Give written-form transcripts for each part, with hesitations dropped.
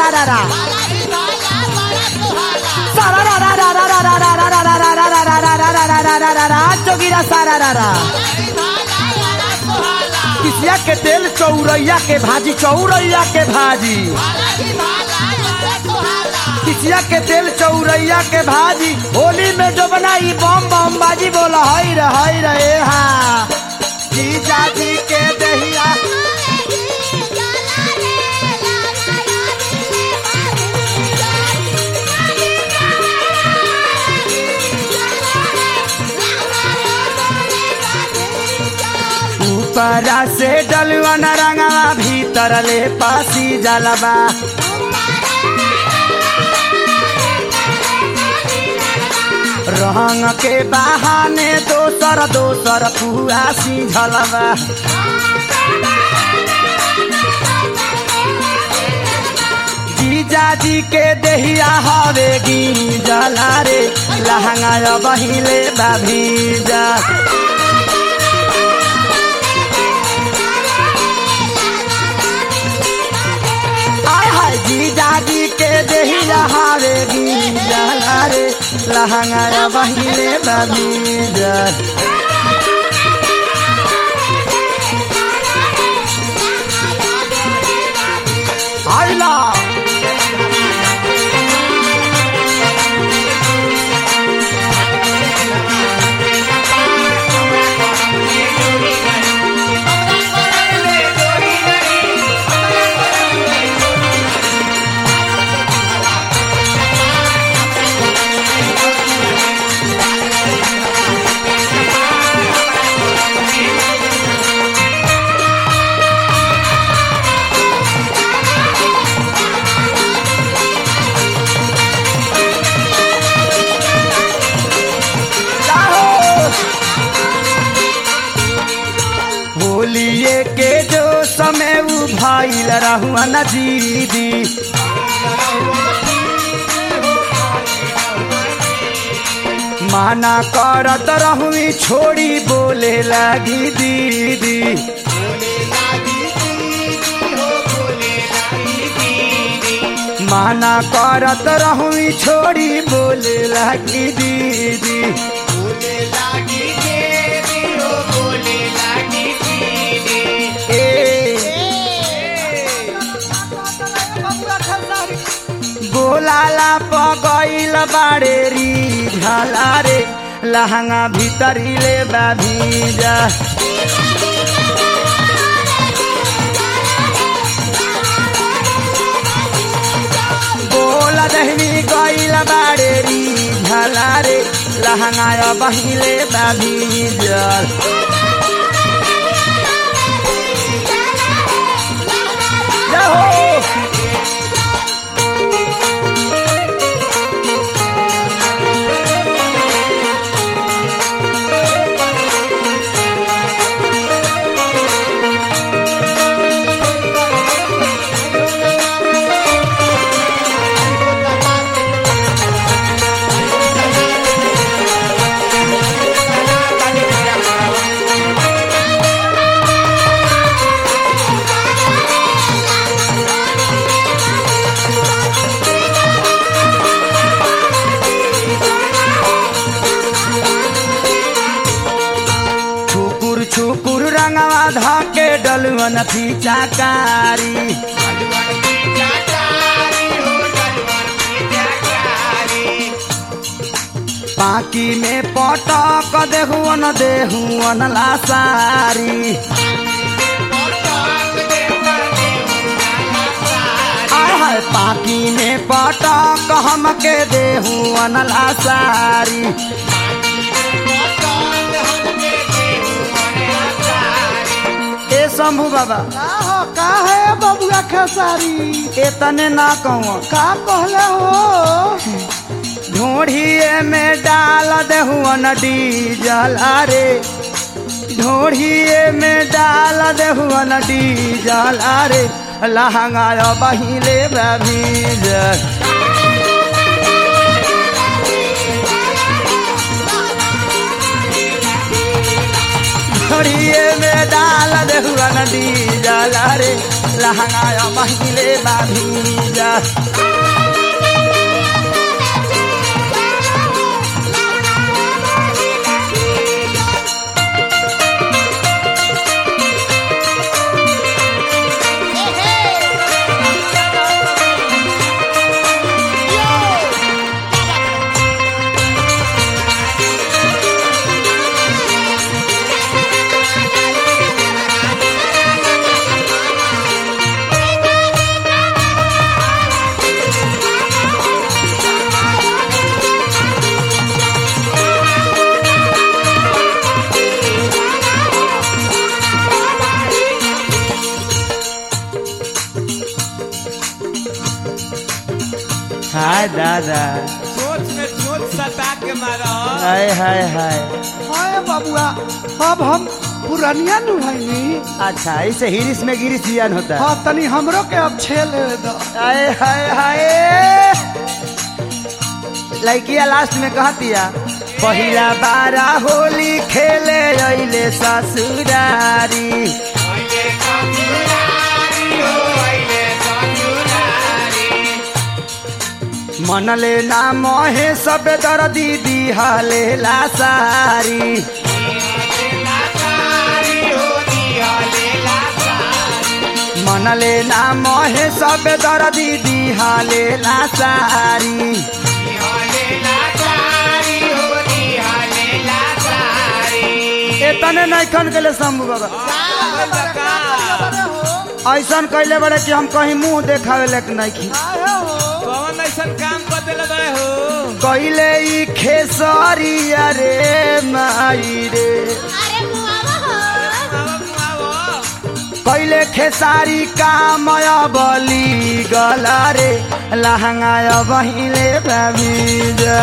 जोगिरा सारा किसिया के तेल चौरैया के भाजी चौरैया के भाजी किसिया के तेल चौरैया के भाजी होली में जो बनाई बम बम बाजी बोला हई रहे हाँ जीजा जी के दहिया ऊपरा से डलवा न रंगवा भीतर ले पासी जलवा रंग के बहाने दोसर फुआसी झलवा जीजा जी के देहिया हवेगी जला रे लहंगा बहिले बाभीजा जीजा जी के देहिया हवेगी जला रे लहंगा बहिले बाभीजा आइला होलिए के जो समय भाईल रहुआ न दीदी माना करत रहुई छोड़ी बोले लगी दीदी माना करत रहुई छोड़ी बोले लगी दीदी बोलाला पगैल बाड़ेरी झाला रे लहंगा भीतरी ले बाभीजा बोला दहनी गैल बाड़ेरी झाला रे लहंगा बहिले बाभीजा छुकुर रंगवा धाके डलवन फीचाकारी पाकी में पटक देहुअन लासारी आय पाकी में पटक हमके देहुअन लासारी शंभू बाबा का है बबुआ खेसारी एतने ना कहूँ का कहले हो ढोढ़िए में डाल देहुअन डीजल अरे ढोढ़िए में डाल देहुअन डीजल अरे लहंगा बहिले बाभीज ढोढ़िए में डाल देहुअन डीजल अरे लहंगा बहिले बाभीजा हाय दादा सोच में सोच सता के मारो। हाय हाय हाय हाय बबुआ अब हम पुरानिया नु हईनी। अच्छा इसे हिरिस में गिरिस जियान होता है। हाँ तनी हमरो के अब छेल दो। हाय हाय हाय लड़किया लास्ट में कहतिया पहिला बारा होली खेले अइले ससुरारी मनले ना मोहे सब दर्दी दिहले लासारी मनले ना मोहे सब दर्दी दिहले लासारी एतने नहीं खन के ले शंभू बाबा ऐसन कैले बड़े कि हम कहीं मुंह देखावे लेक नहीं खी कौन ऐसा काम बदल बड़े हो कैले ई खेसरिया रे माई रे कैले खेसारी कामया बली गला रे लहंगा बहिले बाबीजा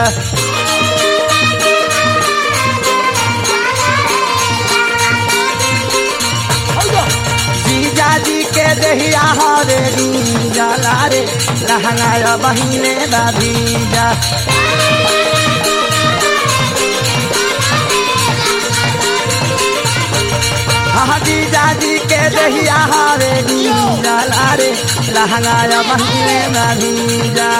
जीजाजी के दहिया हरे जला रे लहंगा बहिले बाबीजा हाँ जीजाजी के दहिया हरे जला रे लहंगा बहिले बाबीजा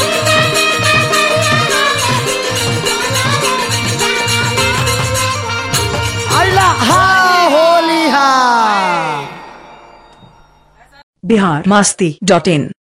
अल्लाह होली हा बिहार मस्ती.in